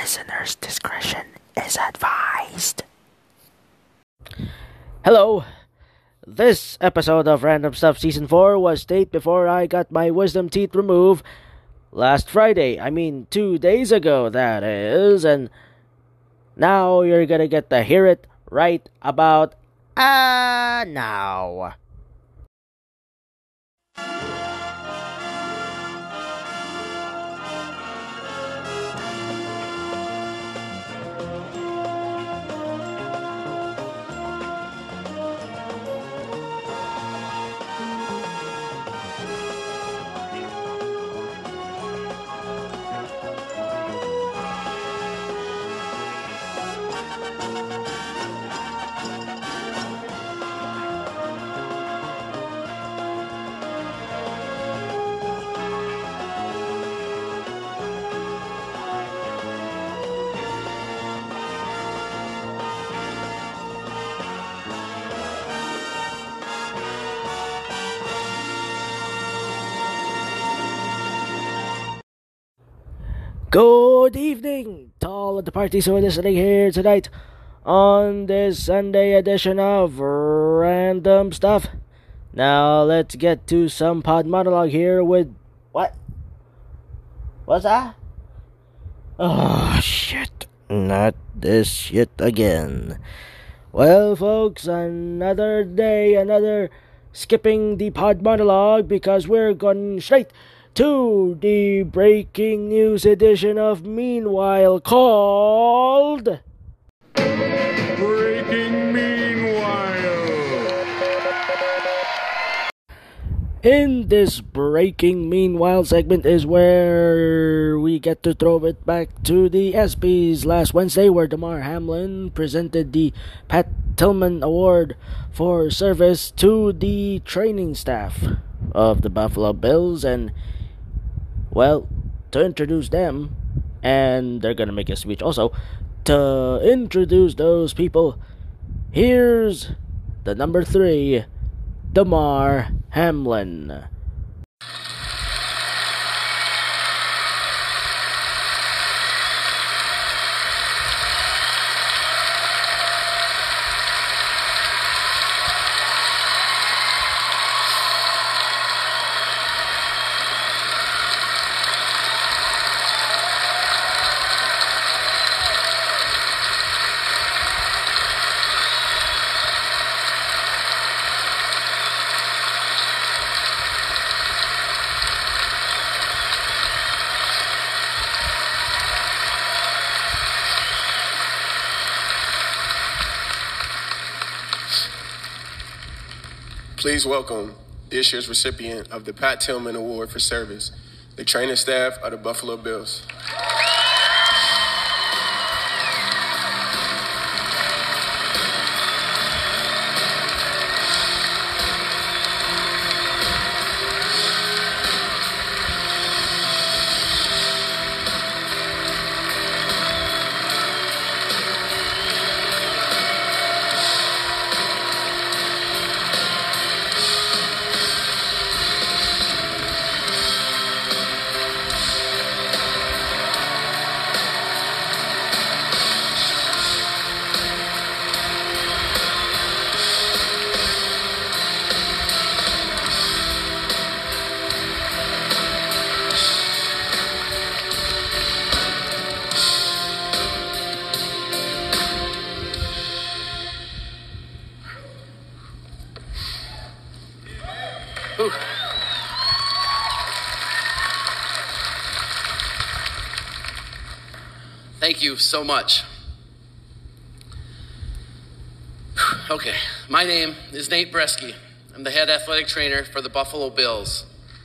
Listener's discretion is advised. Hello. This episode of Random Stuff Season 4 was taped before I got my wisdom teeth removed last Friday. 2 days ago, that is. And now you're gonna get to hear it right about now. Good evening to all of the parties who are listening here tonight on this Sunday edition of Random Stuff. Now let's get to some pod monologue here with... What? What's that? Oh, shit. Not this shit again. Well, folks, another day, another skipping the pod monologue because we're going straight to the breaking news edition of Meanwhile called... Breaking Meanwhile. In this Breaking Meanwhile segment is where we get to throw it back to the ESPYs last Wednesday, where Damar Hamlin presented the Pat Tillman Award for service to the training staff of the Buffalo Bills. And well, to introduce them, and they're gonna make a speech also, to introduce those people, here's the number 3, Damar Hamlin. Please welcome this year's recipient of the Pat Tillman Award for Service, the training staff of the Buffalo Bills. Thank you so much. Okay, my name is Nate Bresky. I'm the head athletic trainer for the Buffalo Bills.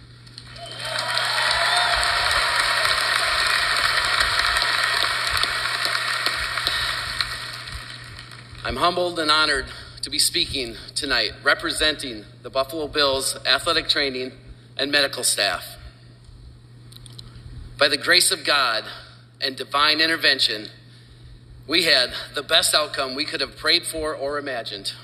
I'm humbled and honored to be speaking tonight, representing the Buffalo Bills athletic training and medical staff. By the grace of God and divine intervention, we had the best outcome we could have prayed for or imagined.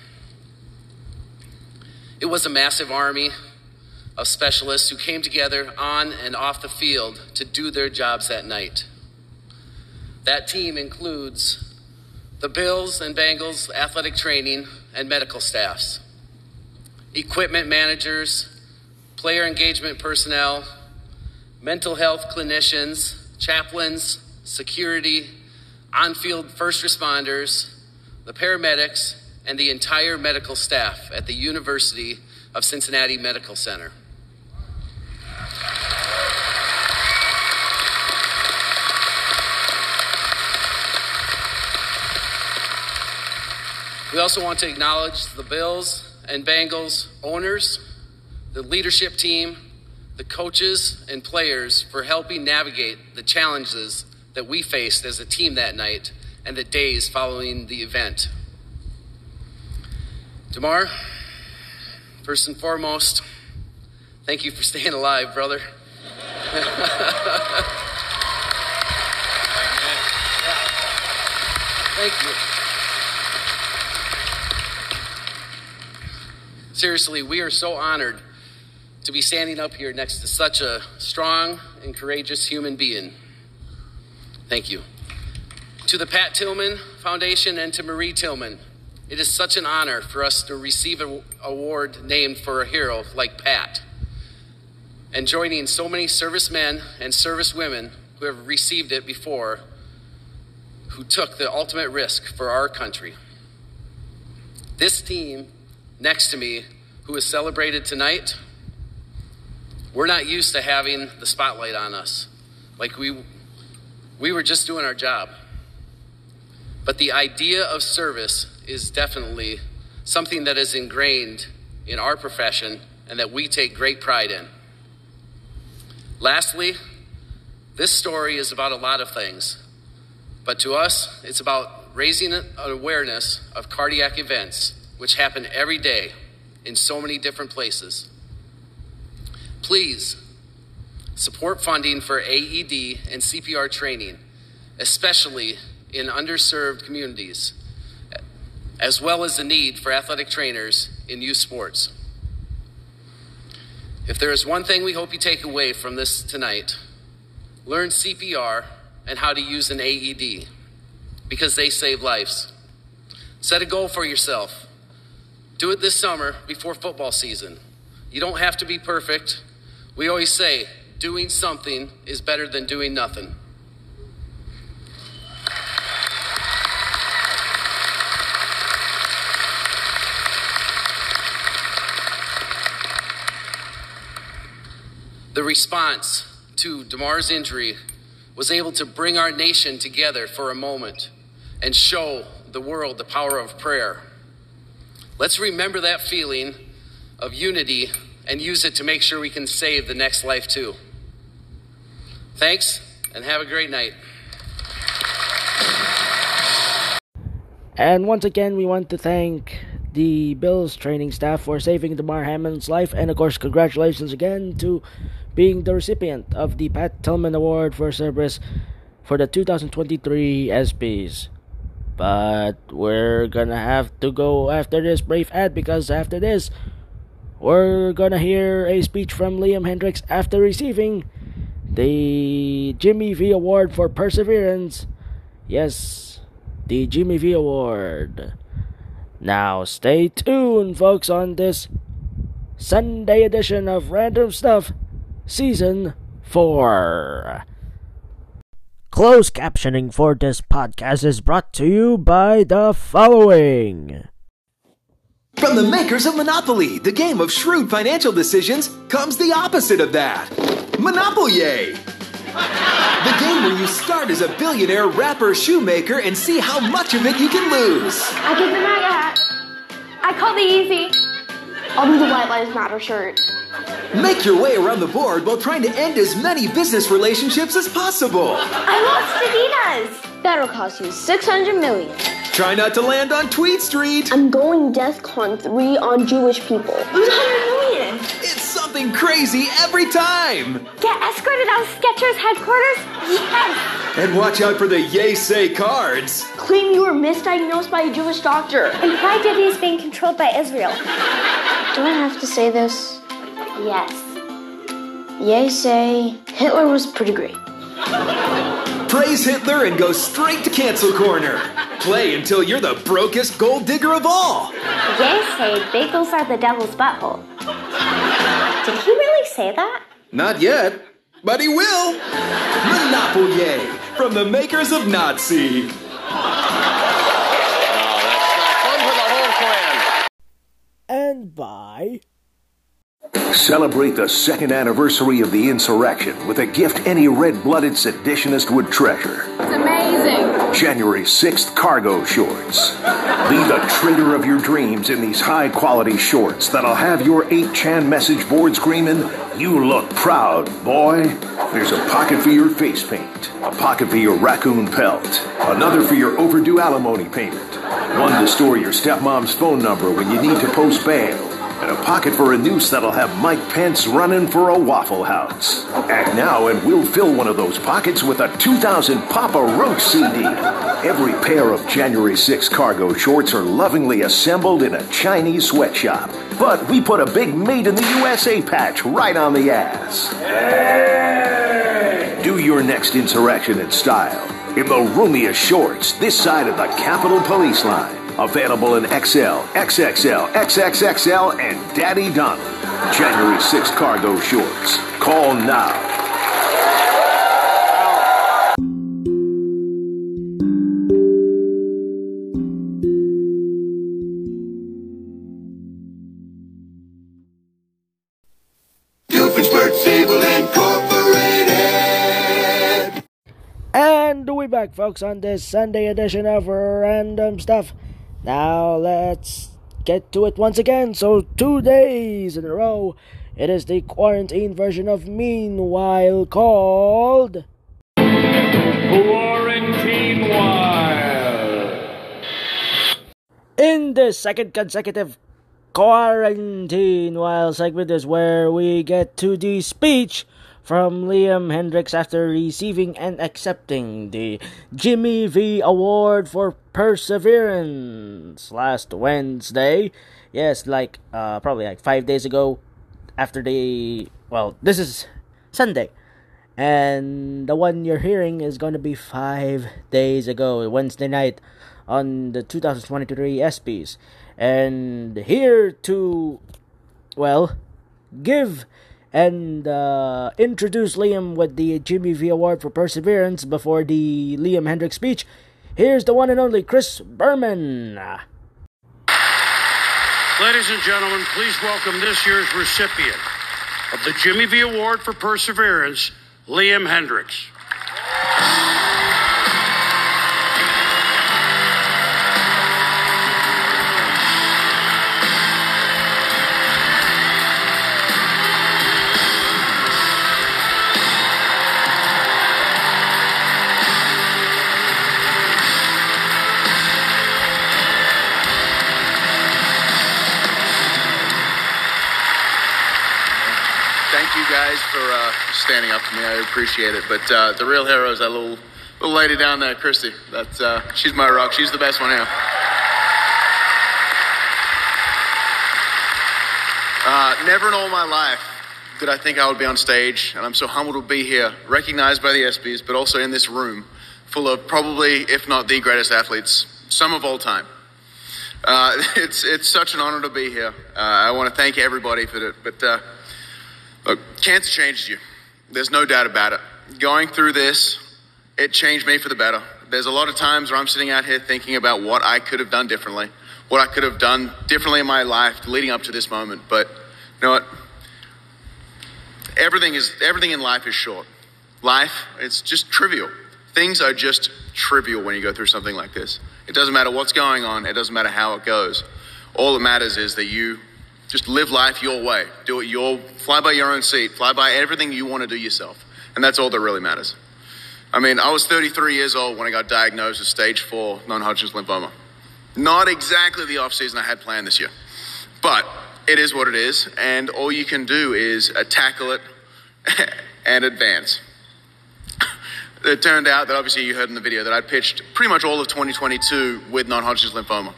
It was a massive army of specialists who came together on and off the field to do their jobs that night. That team includes the Bills and Bengals athletic training and medical staffs, equipment managers, player engagement personnel, mental health clinicians, chaplains, security, on-field first responders, the paramedics, and the entire medical staff at the University of Cincinnati Medical Center. We also want to acknowledge the Bills and Bengals owners, the leadership team, the coaches and players for helping navigate the challenges that we faced as a team that night and the days following the event. Damar, first and foremost, thank you for staying alive, brother. Thank you. Seriously, we are so honored to be standing up here next to such a strong and courageous human being. Thank you. To the Pat Tillman Foundation and to Marie Tillman, it is such an honor for us to receive an award named for a hero like Pat. And joining so many servicemen and servicewomen who have received it before, who took the ultimate risk for our country. This team next to me, who is celebrated tonight, we're not used to having the spotlight on us. Like we were just doing our job. But the idea of service is definitely something that is ingrained in our profession and that we take great pride in. Lastly, this story is about a lot of things, but to us, it's about raising an awareness of cardiac events which happen every day in so many different places. Please support funding for AED and CPR training, especially in underserved communities, as well as the need for athletic trainers in youth sports. If there is one thing we hope you take away from this tonight, learn CPR and how to use an AED, because they save lives. Set a goal for yourself. Do it this summer before football season. You don't have to be perfect. We always say, doing something is better than doing nothing. The response to Damar's injury was able to bring our nation together for a moment and show the world the power of prayer. Let's remember that feeling of unity and use it to make sure we can save the next life too. Thanks, and have a great night. And once again, we want to thank the Bills training staff for saving Damar Hamlin's life, and of course, congratulations again to being the recipient of the Pat Tillman Award for Service for the 2023 ESPYs. But we're gonna have to go after this brief ad, because after this, we're gonna hear a speech from Liam Hendriks after receiving the Jimmy V Award for Perseverance. Yes, the Jimmy V Award. Now stay tuned, folks, on this Sunday edition of Random Stuff, Season 4. Closed captioning for this podcast is brought to you by the following. From the makers of Monopoly, the game of shrewd financial decisions, comes the opposite of that. Monopoly! The game where you start as a billionaire rapper shoemaker and see how much of it you can lose. I give the MAGA hat. I call the easy. I'll do the White Lives Matter shirt. Make your way around the board while trying to end as many business relationships as possible. I lost Adidas. That'll cost you $600 million. Try not to land on Tweet Street. I'm going DEFCON 3 on Jewish people. Lose $100 million. It's something crazy every time. Get escorted out of Skechers headquarters? Yes. And watch out for the Yay Say cards. Claim you were misdiagnosed by a Jewish doctor. And Pride City is being controlled by Israel. Do I have to say this? Yes. Yay say Hitler was pretty great. Praise Hitler and go straight to cancel corner. Play until you're the brokest gold digger of all. Ye say bagels are the devil's butthole. Did he really say that? Not yet, but he will. Monopoly, from the makers of Nazi. Fun for the whole clan. And by... Celebrate the second anniversary of the insurrection with a gift any red-blooded seditionist would treasure. It's amazing. January 6th cargo shorts. Be the trader of your dreams in these high-quality shorts that'll have your 8chan message board screaming, "You look proud, boy." There's a pocket for your face paint, a pocket for your raccoon pelt, another for your overdue alimony payment, one to store your stepmom's phone number when you need to post bail, and a pocket for a noose that'll have Mike Pence running for a Waffle House. Act now and we'll fill one of those pockets with a 2000 Papa Roach CD. Every pair of January 6 cargo shorts are lovingly assembled in a Chinese sweatshop. But we put a big Made in the USA patch right on the ass. Hey! Do your next insurrection in style in the roomiest shorts this side of the Capitol Police line. Available in XL, XXL, XXXL, and Daddy Donald. January 6 cargo shorts. Call now. Doofenshmirtz Evil Incorporated. And we're back, folks, on this Sunday edition of Random Stuff. Now let's get to it once again. So 2 days in a row, it is the quarantine version of Meanwhile called... Quarantine While. In this second consecutive Quarantine While segment is where we get to the speech from Liam Hendriks after receiving and accepting the Jimmy V Award for Perseverance last Wednesday. Yes, probably 5 days ago after this is Sunday. And the one you're hearing is going to be 5 days ago, Wednesday night, on the 2023 ESPYs. And here to, give and introduce Liam with the Jimmy V Award for Perseverance before the Liam Hendriks speech, here's the one and only Chris Berman. Ladies and gentlemen, please welcome this year's recipient of the Jimmy V Award for Perseverance, Liam Hendriks. Thank you guys for standing up for me. I appreciate it. But the real hero is that little lady down there, Christy. She's my rock. She's the best one here. Never in all my life did I think I would be on stage, and I'm so humbled to be here, recognized by the ESPYs, but also in this room full of probably, if not the greatest athletes, some of all time. It's such an honor to be here. I want to thank everybody for it. But look, cancer changes you. There's no doubt about it. Going through this, it changed me for the better. There's a lot of times where I'm sitting out here thinking about what I could have done differently, what I could have done differently in my life leading up to this moment. But you know what? Everything in life is short. Life, it's just trivial. Things are just trivial when you go through something like this. It doesn't matter what's going on. It doesn't matter how it goes. All that matters is that you just live life your way. Do it fly by your own seat. Fly by everything you want to do yourself. And that's all that really matters. I mean, I was 33 years old when I got diagnosed with stage 4 non-Hodgkin's lymphoma. Not exactly the off-season I had planned this year. But it is what it is. And all you can do is tackle it and advance. It turned out that, obviously you heard in the video, that I pitched pretty much all of 2022 with non-Hodgkin's lymphoma.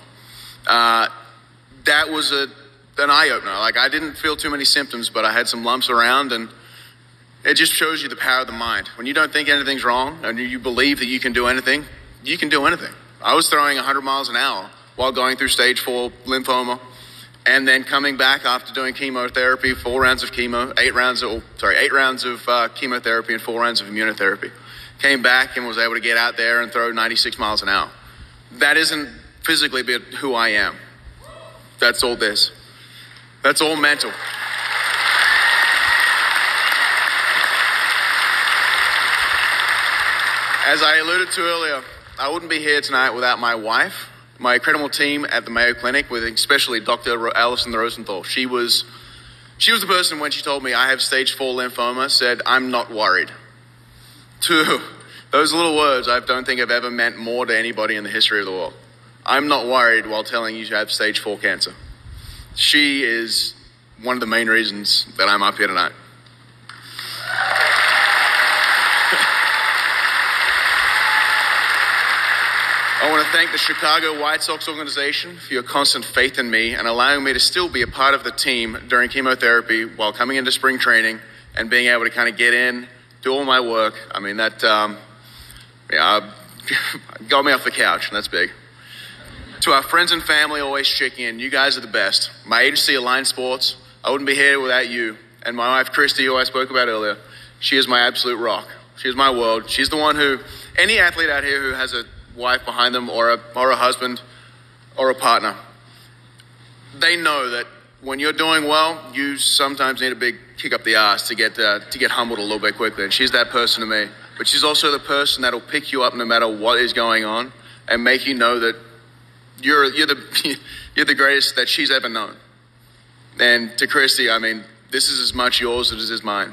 That was an eye-opener. Like, I didn't feel too many symptoms, but I had some lumps around, and It just shows you the power of the mind. When you don't think anything's wrong and you believe that you can do anything, you can do anything. I was throwing 100 miles an hour while going through stage 4 lymphoma and then coming back after doing chemotherapy, 8 rounds of chemotherapy and 4 rounds of immunotherapy. Came back and was able to get out there and throw 96 miles an hour. That isn't physically who I am. That's all this. That's all mental. As I alluded to earlier, I wouldn't be here tonight without my wife, my incredible team at the Mayo Clinic, with especially Dr. Alison Rosenthal. She was the person, when she told me I have stage 4 lymphoma, said, "I'm not worried." Those little words I don't think have ever meant more to anybody in the history of the world. I'm not worried while telling you have stage 4 cancer. She is one of the main reasons that I'm up here tonight. I want to thank the Chicago White Sox organization for your constant faith in me and allowing me to still be a part of the team during chemotherapy while coming into spring training and being able to kind of get in, do all my work. I mean, that got me off the couch, and that's big. To our friends and family always checking in, you guys are the best. My agency, Align Sports, I wouldn't be here without you. And my wife, Christy, who I spoke about earlier, she is my absolute rock. She is my world. She's the one who, any athlete out here who has a wife behind them or a husband or a partner, they know that when you're doing well, you sometimes need a big kick up the ass to get humbled a little bit quickly. And she's that person to me. But she's also the person that'll pick you up no matter what is going on and make you know that you're the greatest that she's ever known. And to Christy, I mean, this is as much yours as it is mine.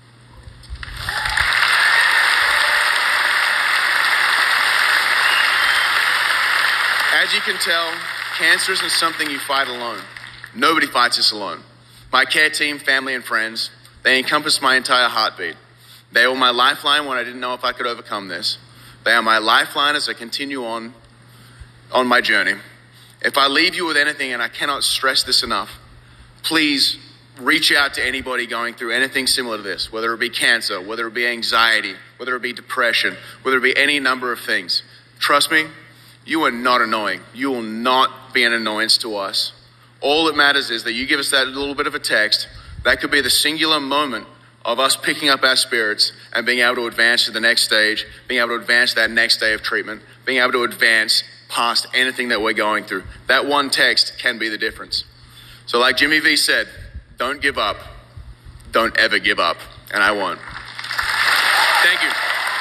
As you can tell, cancer isn't something you fight alone. Nobody fights this alone. My care team, family, and friends, they encompass my entire heartbeat. They were my lifeline when I didn't know if I could overcome this. They are my lifeline as I continue on my journey. If I leave you with anything, and I cannot stress this enough, please reach out to anybody going through anything similar to this, whether it be cancer, whether it be anxiety, whether it be depression, whether it be any number of things. Trust me, you are not annoying. You will not be an annoyance to us. All that matters is that you give us that little bit of a text. That could be the singular moment of us picking up our spirits and being able to advance to the next stage, being able to advance that next day of treatment, being able to advance past anything that we're going through. That one text can be the difference. So like Jimmy V said, don't give up. Don't ever give up. And I won't. Thank you.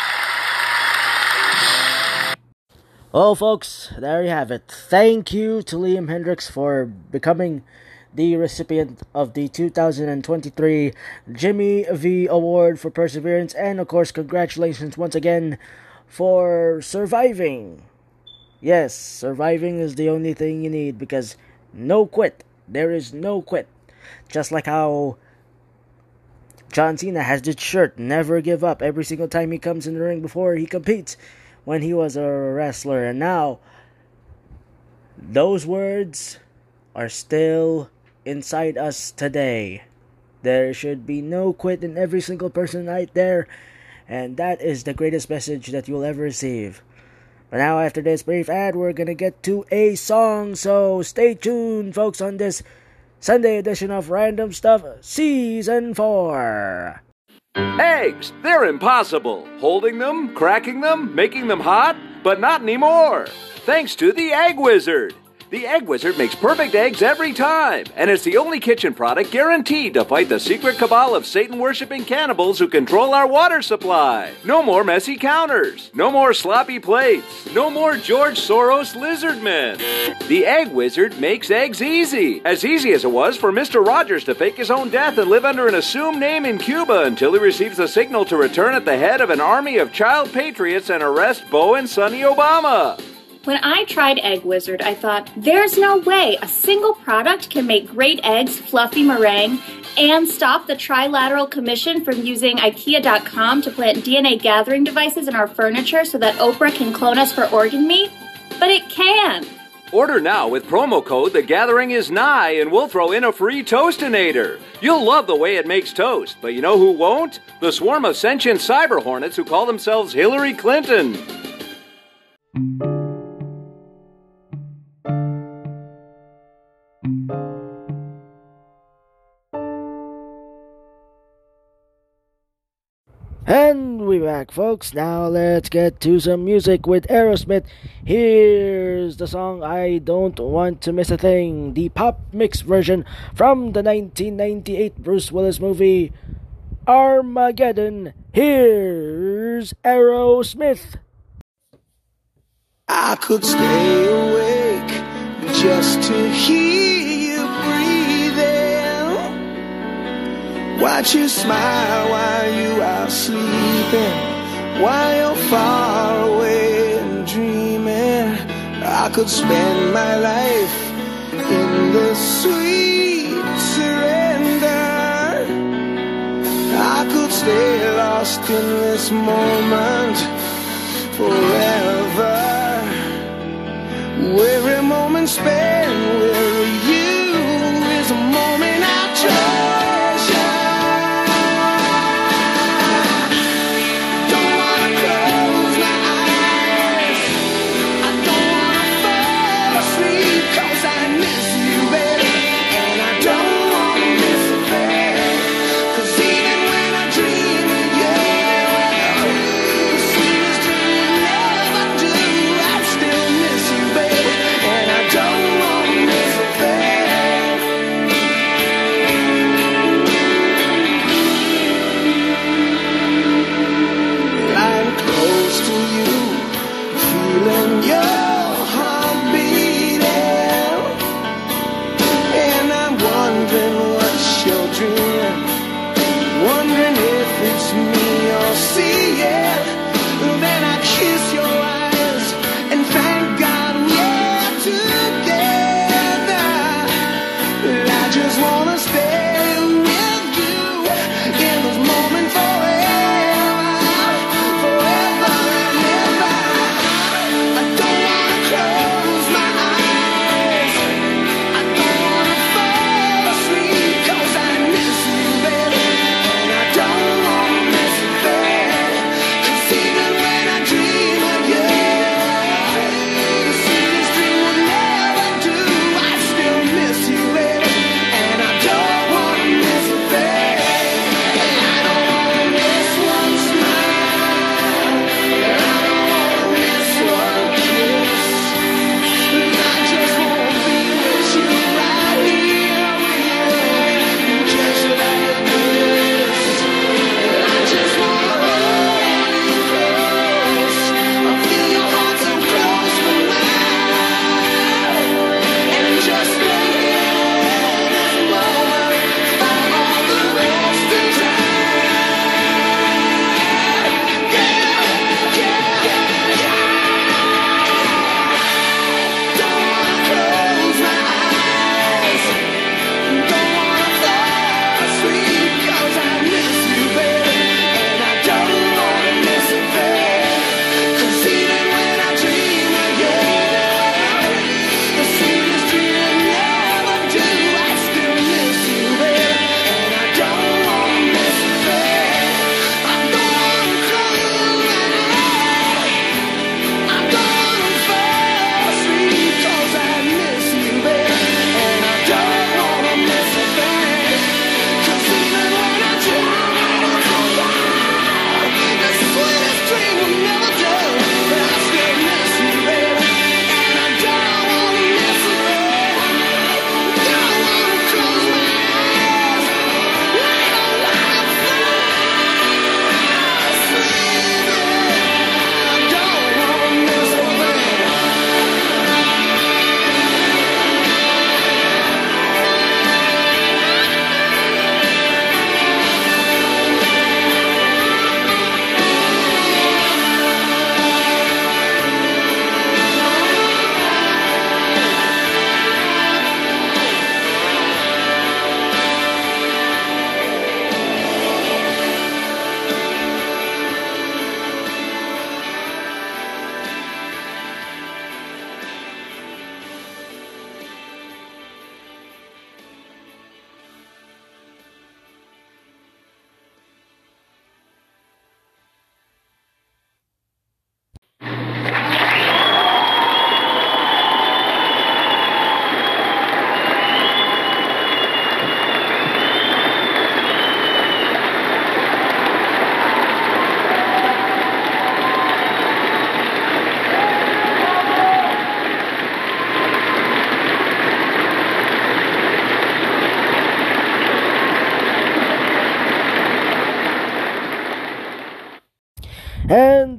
Well, folks, there you have it. Thank you to Liam Hendriks for becoming the recipient of the 2023 Jimmy V Award for Perseverance. And, of course, congratulations once again for surviving. Yes, surviving is the only thing you need, because no quit. There is no quit. Just like how John Cena has this shirt, never give up, every single time he comes in the ring before he competes when he was a wrestler. And now, those words are still inside us today. There should be no quit in every single person right there. And that is the greatest message that you'll ever receive. But now, after this brief ad, we're gonna get to a song. So stay tuned, folks, on this Sunday edition of Random Stuff Season 4. Eggs, they're impossible. Holding them, cracking them, making them hot, but not anymore. Thanks to the Egg Wizard. The Egg Wizard makes perfect eggs every time, and it's the only kitchen product guaranteed to fight the secret cabal of Satan-worshipping cannibals who control our water supply. No more messy counters. No more sloppy plates. No more George Soros lizardmen. The Egg Wizard makes eggs easy. As easy as it was for Mr. Rogers to fake his own death and live under an assumed name in Cuba until he receives the signal to return at the head of an army of child patriots and arrest Beau and Sonny Obama. When I tried Egg Wizard, I thought, there's no way a single product can make great eggs, fluffy meringue, and stop the Trilateral Commission from using IKEA.com to plant DNA gathering devices in our furniture so that Oprah can clone us for organ meat. But it can. Order now with promo code The Gathering is Nigh, and we'll throw in a free Toastinator. You'll love the way it makes toast, but you know who won't? The swarm of sentient cyber hornets who call themselves Hillary Clinton. And we're back, folks. Now let's get to some music with Aerosmith. Here's the song I Don't Want to Miss a Thing, the pop mix version from the 1998 Bruce Willis movie Armageddon. Here's Aerosmith. I could stay awake just to hear you breathing, watch you smile while you are sleeping, while you're far away and dreaming. I could spend my life in the sweet surrender. I could stay lost in this moment forever. Every moment spent with you is a moment I treasure. Don't wanna close my eyes, I don't wanna fall asleep, 'cause I miss you, baby, and I don't wanna miss a thing. 'Cause even when I dream of you, the sweetest dream we never do, I still miss you, baby, and I don't wanna miss a thing. Lying close to you, feeling your heart beating, and I'm wondering what's your dream, wondering if it's me you're seeing. Then I kiss your eyes and thank God we're together. I just wanna stay with you in this moment forever, forever and ever. I don't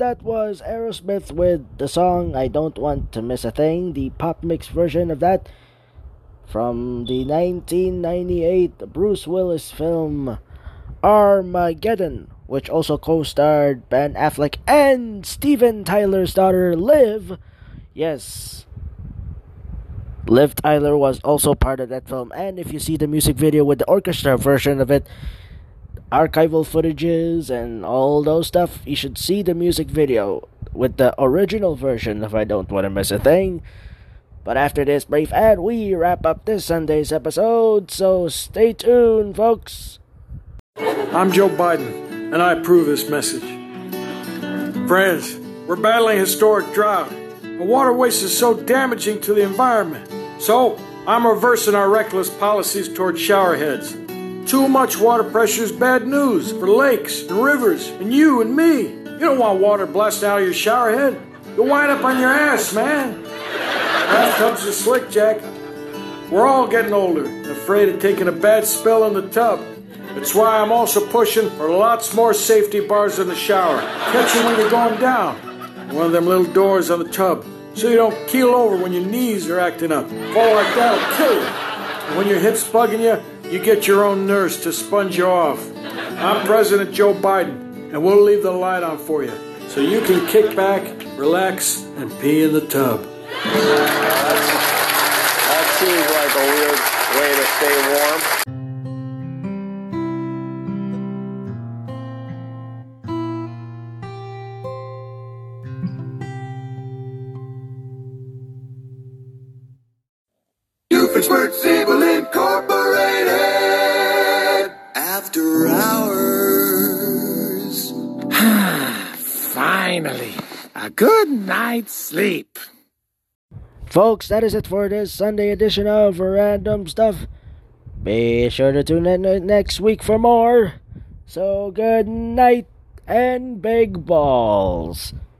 that was Aerosmith with the song I Don't Want to Miss a Thing, the pop mix version of that from the 1998 Bruce Willis film Armageddon, which also co-starred Ben Affleck and Steven Tyler's daughter, Liv. Yes, Liv Tyler was also part of that film, and if you see the music video with the orchestra version of it, archival footages and all those stuff, you should see the music video with the original version of I Don't Want to Miss a Thing. But after this brief ad, we wrap up this Sunday's episode, so stay tuned, folks. I'm Joe Biden, and I approve this message. Friends, we're battling historic drought. And water waste is so damaging to the environment. So, I'm reversing our reckless policies toward showerheads. Too much water pressure is bad news for lakes and rivers and you and me. You don't want water blasting out of your showerhead. You'll wind up on your ass, man. Bathtubs are slick, Jack. We're all getting older and afraid of taking a bad spill in the tub. That's why I'm also pushing for lots more safety bars in the shower. Catch you when you're going down. One of them little doors on the tub, so you don't keel over when your knees are acting up. Fall like that'll kill you. And when your hip's bugging you, you get your own nurse to sponge you off. I'm President Joe Biden, and we'll leave the light on for you, so you can kick back, relax, and pee in the tub. That seems like a weird way to stay warm. Doofenshmirtz Incorporated. After hours. Finally, a good night's sleep. Folks, that is it for this Sunday edition of Random Stuff. Be sure to tune in next week for more. So good night and big balls.